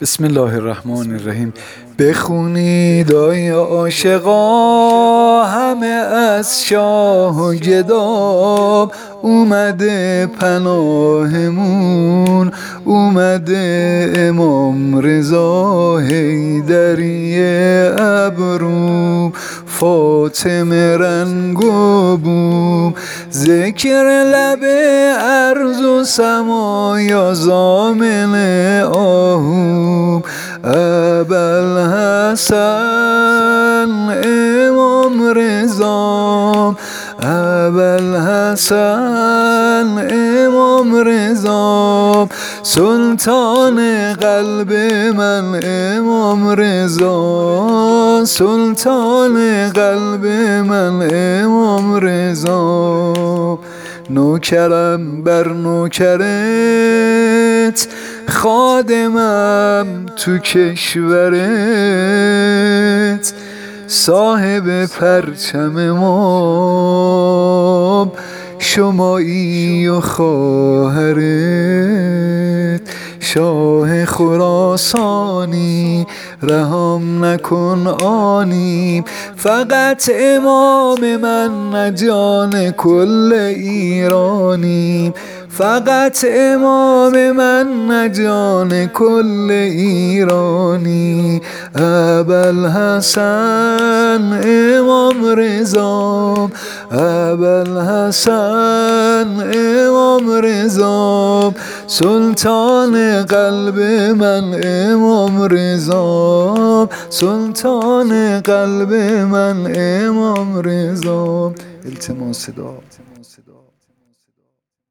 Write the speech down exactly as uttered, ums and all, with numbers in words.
بسم الله الرحمن الرحیم. بخونید آی عاشقا، همه از شاه و گدام اومده پناهمون، اومده امام رضا حیدری ابروم، فاطمه رنگ و بوم، ذکر لب ارض و سما یا زامن آهوم، ابوالحسن امام رضا، ابوالحسن امام رضا، سلطان قلب من امام رضا، سلطان قلب من امام رضا. نوکرم بر نوکرت، خادمم تو کشورت، صاحب پرچم ما شمایی و خواهرت، شاه خراسانی رهام نکن آنی، فقط امام من نجان کل ایرانی، فقط امام من نجان کل ایرانی، ابوالحسن امام رضا، ابوالحسن امام رضا، سلطان قلب من امام رضا، سلطان قلب من امام رضا. التماس دعا.